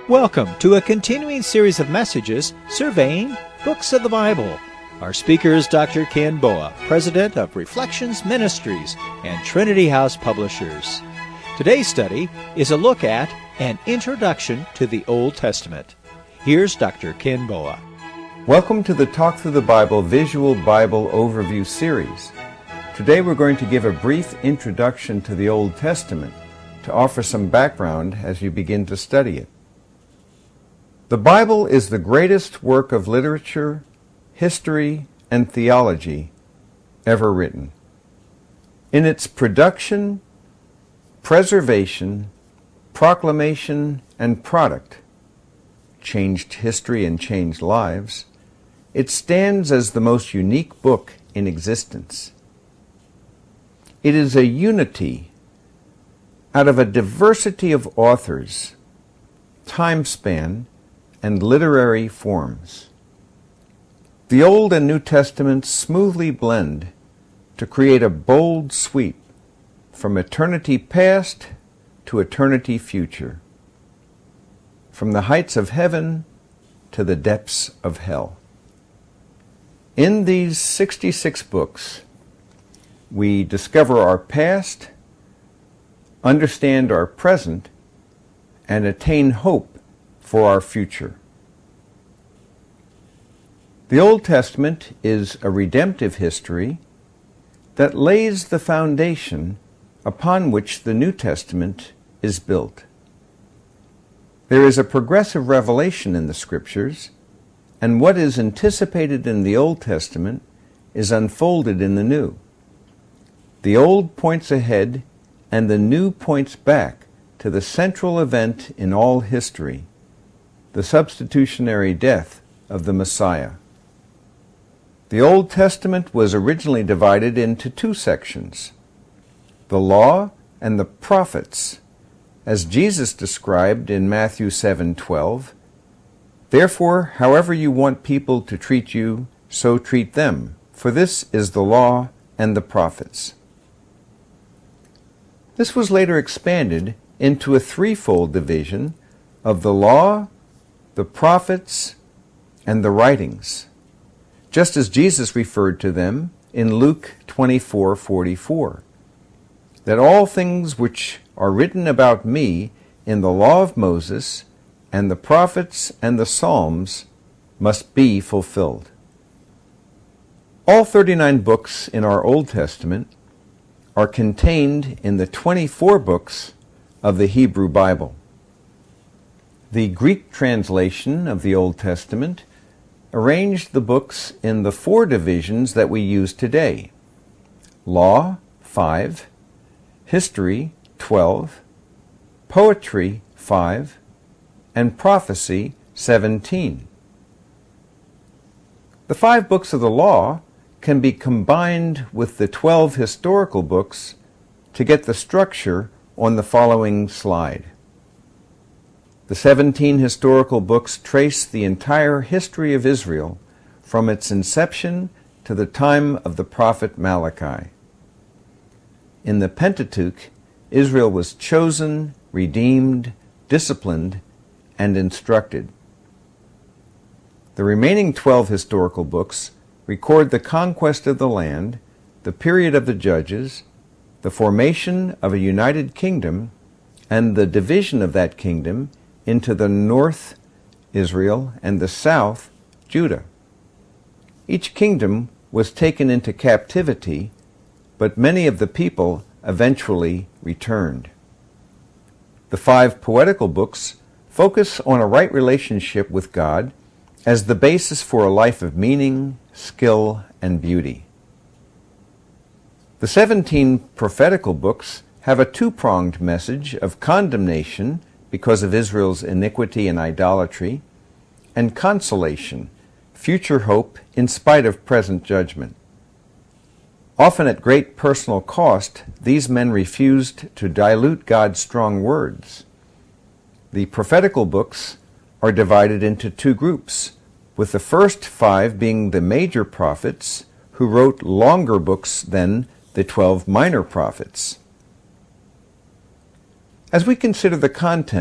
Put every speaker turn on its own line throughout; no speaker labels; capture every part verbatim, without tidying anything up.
Welcome to a continuing series of messages surveying books of the Bible. Our speaker is Doctor Ken Boa, president of Reflections Ministries and Trinity House Publishers. Today's study is a look at an introduction to the Old Testament. Here's Doctor Ken Boa.
Welcome to the Talk Through the Bible Visual Bible Overview Series. Today we're going to give a brief introduction to the Old Testament to offer some background as you begin to study it. The Bible is the greatest work of literature, history, and theology ever written. In its production, preservation, proclamation, and product, changed history and changed lives, it stands as the most unique book in existence. It is a unity out of a diversity of authors, time span, and literary forms. The Old and New Testaments smoothly blend to create a bold sweep from eternity past to eternity future, from the heights of heaven to the depths of hell. In these sixty-six books, we discover our past, understand our present, and attain hope for our future. The Old Testament is a redemptive history that lays the foundation upon which the New Testament is built. There is a progressive revelation in the Scriptures, and what is anticipated in the Old Testament is unfolded in the New. The Old points ahead, and the New points back to the central event in all history, the substitutionary death of the Messiah. The Old Testament was originally divided into two sections, the Law and the Prophets, as Jesus described in Matthew seven twelve. Therefore, however you want people to treat you, so treat them, for this is the Law and the Prophets. This was later expanded into a threefold division of the Law, the Prophets, and the Writings, just as Jesus referred to them in Luke twenty-four forty-four, that all things which are written about me in the law of Moses and the prophets and the Psalms must be fulfilled. All thirty-nine books in our Old Testament are contained in the twenty-four books of the Hebrew Bible. The Greek translation of the Old Testament arranged the books in the four divisions that we use today: Law, five, History, twelve, Poetry, five, and Prophecy, seventeen. The five books of the Law can be combined with the twelve historical books to get the structure on the following slide. The seventeen historical books trace the entire history of Israel from its inception to the time of the prophet Malachi. In the Pentateuch, Israel was chosen, redeemed, disciplined, and instructed. The remaining twelve historical books record the conquest of the land, the period of the judges, the formation of a united kingdom, and the division of that kingdom into the north, Israel, and the south, Judah. Each kingdom was taken into captivity, but many of the people eventually returned. The five poetical books focus on a right relationship with God as the basis for a life of meaning, skill, and beauty. The seventeen prophetical books have a two-pronged message of condemnation because of Israel's iniquity and idolatry, and consolation, future hope in spite of present judgment. Often at great personal cost, these men refused to dilute God's strong words. The prophetical books are divided into two groups, with the first five being the major prophets who wrote longer books than the twelve minor prophets. As we consider the content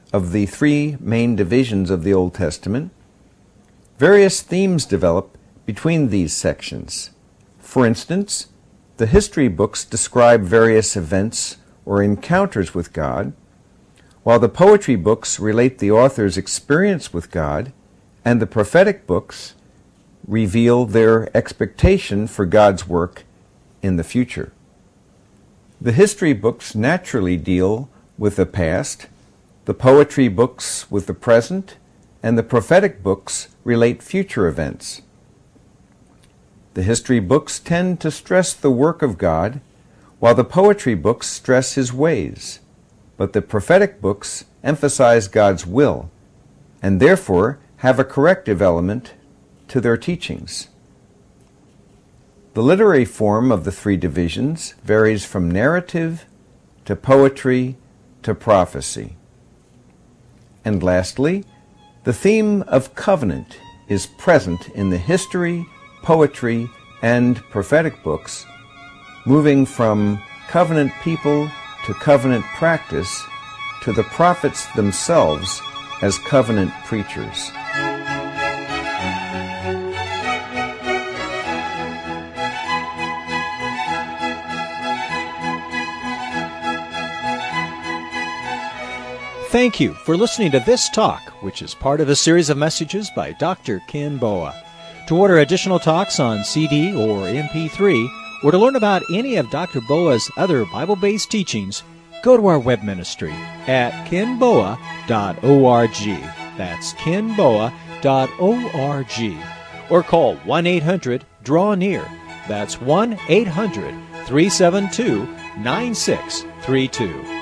of the three main divisions of the Old Testament, various themes develop between these sections. For instance, the history books describe various events or encounters with God, while the poetry books relate the author's experience with God, and the prophetic books reveal their expectation for God's work in the future. The history books naturally deal with the past, the poetry books with the present, and the prophetic books relate future events. The history books tend to stress the work of God, while the poetry books stress His ways, but the prophetic books emphasize God's will, and therefore have a corrective element to their teachings. The literary form of the three divisions varies from narrative to poetry to prophecy. And lastly, the theme of covenant is present in the history, poetry, and prophetic books, moving from covenant people to covenant practice to the prophets themselves as covenant preachers.
Thank you for listening to this talk, which is part of a series of messages by Doctor Ken Boa. To order additional talks on C D or M P three, or to learn about any of Doctor Boa's other Bible-based teachings, go to our web ministry at ken boa dot org. That's ken boa dot org. Or call one eight hundred draw near. That's one eight hundred three seven two nine six three two.